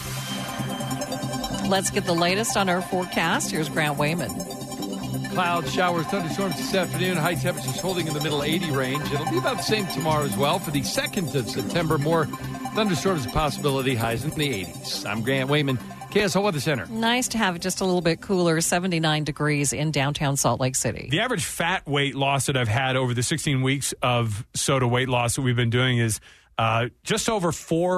Let's get the latest on our forecast. Here's Grant Wayman. Clouds, showers, thunderstorms this afternoon. High temperatures holding in the middle 80 range. It'll be about the same tomorrow as well. For the 2nd of September, more thunderstorms possibility, highs in the 80s. I'm Grant Wayman, KSL Weather Center. Nice to have it just a little bit cooler, 79 degrees in downtown Salt Lake City. The average fat weight loss that I've had over the 16 weeks of SOTA weight loss that we've been doing is just over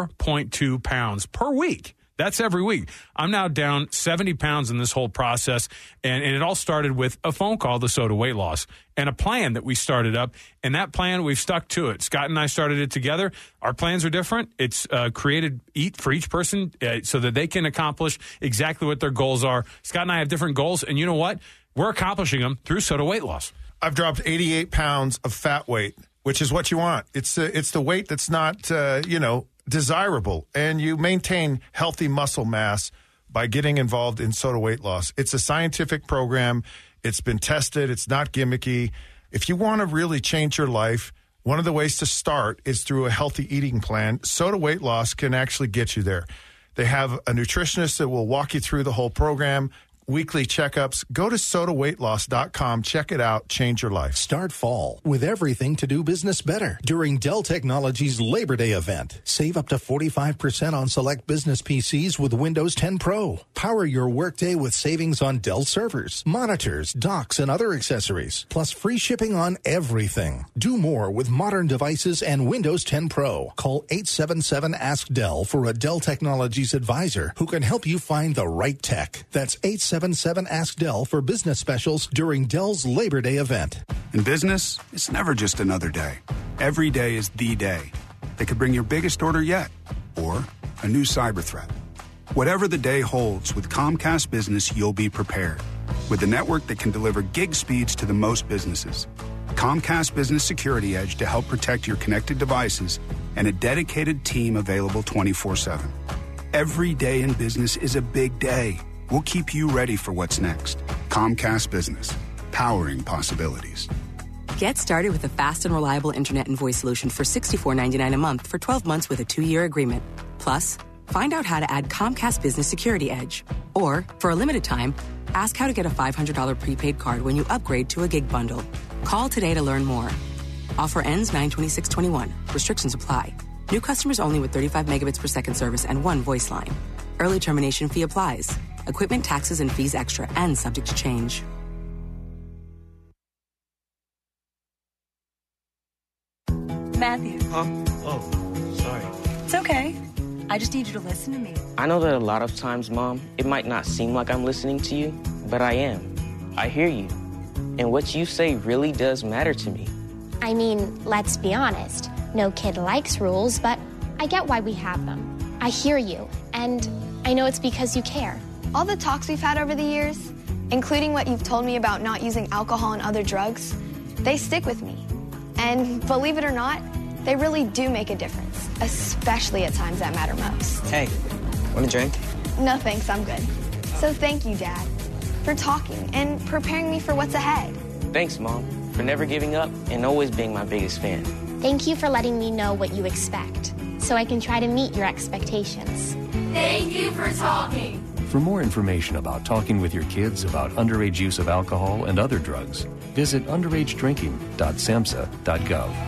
4.2 pounds per week. That's every week. I'm now down 70 pounds in this whole process, and it all started with a phone call, the SOTA weight loss, and a plan that we started up, and that plan, we've stuck to it. Scott and I started it together. Our plans are different. It's created for each person so that they can accomplish exactly what their goals are. Scott and I have different goals, and you know what? We're accomplishing them through SOTA weight loss. I've dropped 88 pounds of fat weight, which is what you want. It's the weight that's not, desirable, and you maintain healthy muscle mass by getting involved in SOTA weight loss. It's a scientific program. It's been tested. It's not gimmicky. If you want to really change your life, one of the ways to start is through a healthy eating plan. SOTA weight loss can actually get you there. They have a nutritionist that will walk you through the whole program, weekly checkups. Go to sotaweightloss.com. Check it out. Change your life. Start fall with everything to do business better during Dell Technologies Labor Day event. Save up to 45% on select business PCs with Windows 10 Pro. Power your workday with savings on Dell servers, monitors, docks, and other accessories. Plus free shipping on everything. Do more with modern devices and Windows 10 Pro. Call 877-ASK-DELL for a Dell Technologies advisor who can help you find the right tech. That's 877-ASK-DELL for business specials during Dell's Labor Day event. In business, it's never just another day. Every day is the day that could bring your biggest order yet or a new cyber threat. Whatever the day holds, with Comcast Business, you'll be prepared. With a network that can deliver gig speeds to the most businesses. Comcast Business Security Edge to help protect your connected devices and a dedicated team available 24/7. Every day in business is a big day. We'll keep you ready for what's next. Comcast Business. powering possibilities. Get started with a fast and reliable internet and voice solution for $64.99 a month for 12 months with a 2-year agreement. Plus, find out how to add Comcast Business Security Edge. Or, for a limited time, ask how to get a $500 prepaid card when you upgrade to a gig bundle. Call today to learn more. Offer ends 9/26/21. Restrictions apply. New customers only with 35 megabits per second service and 1 voice line. Early termination fee applies. Equipment, taxes, and fees extra and subject to change. Matthew. Oh, sorry. It's okay. I just need you to listen to me. I know that a lot of times, Mom, it might not seem like I'm listening to you, but I am. I hear you. And what you say really does matter to me. I mean, let's be honest. No kid likes rules, but I get why we have them. I hear you, and I know it's because you care. All the talks we've had over the years, including what you've told me about not using alcohol and other drugs, they stick with me. And believe it or not, they really do make a difference, especially at times that matter most. Hey, want a drink? No thanks, I'm good. So thank you, Dad, for talking and preparing me for what's ahead. Thanks, Mom, for never giving up and always being my biggest fan. Thank you for letting me know what you expect, so I can try to meet your expectations. Thank you for talking. For more information about talking with your kids about underage use of alcohol and other drugs, visit underagedrinking.samhsa.gov.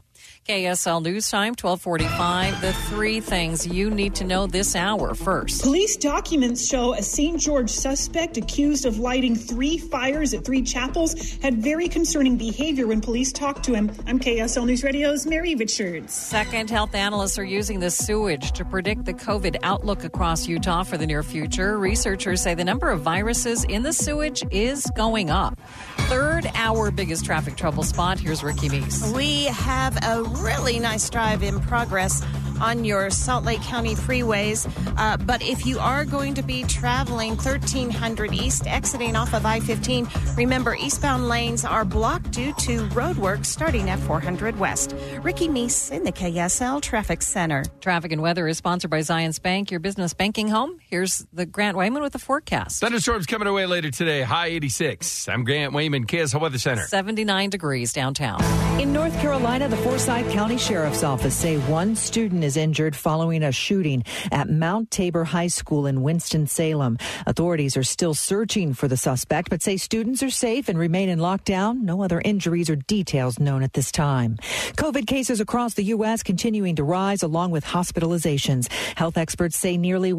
KSL News Time, 12:45. The 3 things you need to know this hour. First, police documents show a St. George suspect accused of lighting 3 fires at 3 chapels had very concerning behavior when police talked to him. I'm KSL News Radio's Mary Richards. Second, health analysts are using the sewage to predict the COVID outlook across Utah for the near future. Researchers say the number of viruses in the sewage is going up. Third, our biggest traffic trouble spot. Here's Ricky Meese. We have a really nice drive in progress on your Salt Lake County freeways. But if you are going to be traveling 1300 east, exiting off of I-15, remember eastbound lanes are blocked due to road work starting at 400 west. Ricky Meese in the KSL Traffic Center. Traffic and weather is sponsored by Zions Bank, your business banking home. Here's the Grant Wayman with the forecast. Thunderstorms coming away later today. High 86. I'm Grant Wayman, KSL Weather Center. 79 degrees downtown. In North Carolina, the Forsyth County Sheriff's Office say 1 student is injured following a shooting at Mount Tabor High School in Winston-Salem. Authorities are still searching for the suspect, but say students are safe and remain in lockdown. No other injuries or details known at this time. COVID cases across the U.S. continuing to rise along with hospitalizations. Health experts say nearly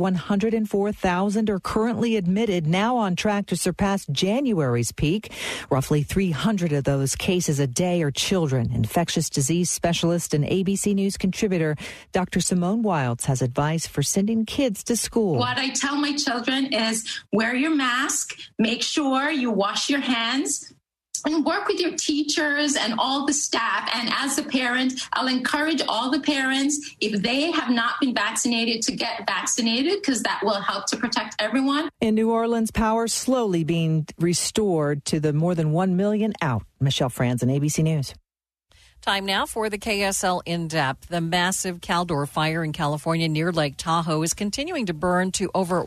104,000 are currently admitted, now on track to surpass January's peak. Roughly 300 of those cases a day are children. Infectious disease specialist and ABC News contributor Dr. Simone Wilds has advice for sending kids to school. What I tell my children is wear your mask, make sure you wash your hands, and work with your teachers and all the staff. And as a parent, I'll encourage all the parents, if they have not been vaccinated, to get vaccinated, because that will help to protect everyone. In New Orleans, power slowly being restored to the more than 1 million out. Michelle Franzen, ABC News. Time now for the KSL In-Depth. The massive Caldor fire in California near Lake Tahoe is continuing to burn to over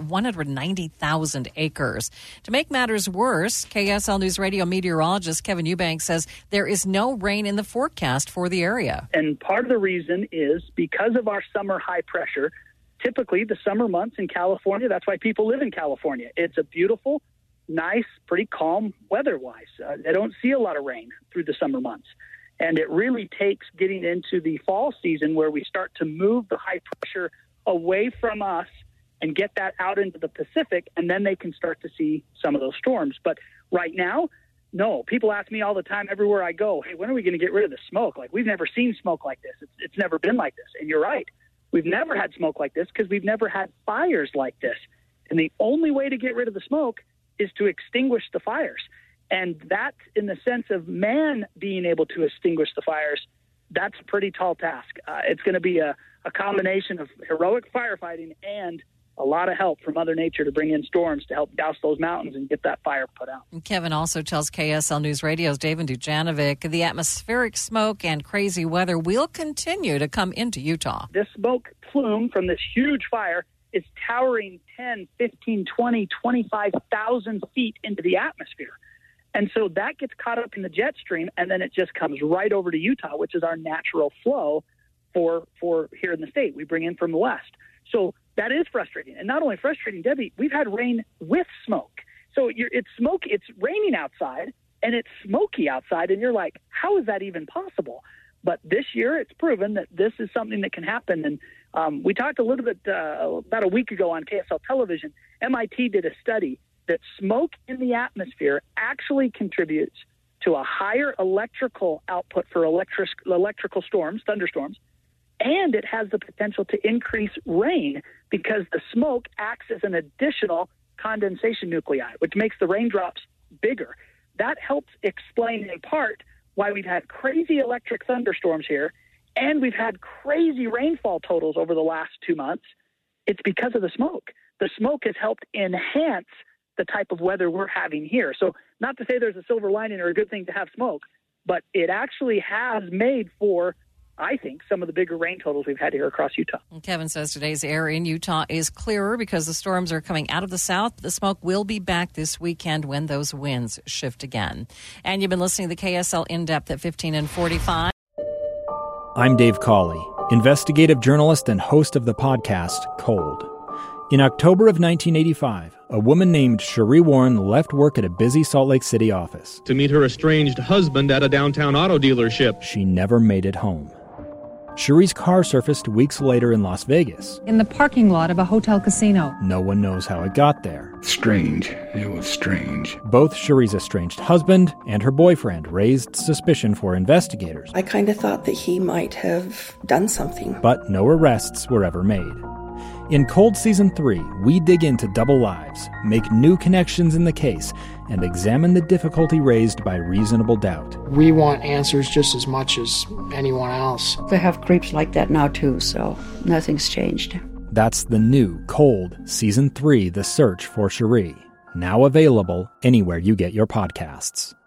190,000 acres. To make matters worse, KSL News Radio meteorologist Kevin Eubanks says there is no rain in the forecast for the area. And part of the reason is because of our summer high pressure. Typically, the summer months in California, that's why people live in California. It's a beautiful, nice, pretty calm weather-wise. They don't see a lot of rain through the summer months. And it really takes getting into the fall season where we start to move the high pressure away from us and get that out into the Pacific, and then they can start to see some of those storms. But right now, no. People ask me all the time everywhere I go, hey, when are we going to get rid of the smoke? Like, we've never seen smoke like this. It's never been like this. And you're right. We've never had smoke like this because we've never had fires like this. And the only way to get rid of the smoke is to extinguish the fires. And that, in the sense of man being able to extinguish the fires, that's a pretty tall task. It's going to be a combination of heroic firefighting and a lot of help from Mother Nature to bring in storms to help douse those mountains and get that fire put out. And Kevin also tells KSL News Radio's David Dujanovic the atmospheric smoke and crazy weather will continue to come into Utah. This smoke plume from this huge fire is towering 10, 15, 20, 25,000 feet into the atmosphere. And so that gets caught up in the jet stream, and then it just comes right over to Utah, which is our natural flow for here in the state. We bring in from the west. So that is frustrating. And not only frustrating, Debbie, we've had rain with smoke. So it's raining outside, and it's smoky outside, and you're like, how is that even possible? But this year, it's proven that this is something that can happen. And we talked a little bit about a week ago on KSL television. MIT did a study that smoke in the atmosphere actually contributes to a higher electrical output for electrical storms, thunderstorms, and it has the potential to increase rain because the smoke acts as an additional condensation nuclei, which makes the raindrops bigger. That helps explain in part why we've had crazy electric thunderstorms here, and we've had crazy rainfall totals over the last 2 months. It's because of the smoke. The smoke has helped enhance the type of weather we're having here. So not to say there's a silver lining or a good thing to have smoke, but it actually has made for, I think, some of the bigger rain totals we've had here across Utah. Kevin says today's air in Utah is clearer because the storms are coming out of the south. The smoke will be back this weekend when those winds shift again. And you've been listening to the KSL In-Depth at 15 and 45. I'm Dave Cawley, investigative journalist and host of the podcast Cold. In October of 1985, a woman named Cherie Warren left work at a busy Salt Lake City office to meet her estranged husband at a downtown auto dealership. She never made it home. Cherie's car surfaced weeks later in Las Vegas. In the parking lot of a hotel casino. No one knows how it got there. Strange. It was strange. Both Cherie's estranged husband and her boyfriend raised suspicion for investigators. I kind of thought that he might have done something. But no arrests were ever made. In Cold Season 3, we dig into double lives, make new connections in the case, and examine the difficulty raised by reasonable doubt. We want answers just as much as anyone else. They have creeps like that now too, so nothing's changed. That's the new Cold Season 3, The Search for Cherie, now available anywhere you get your podcasts.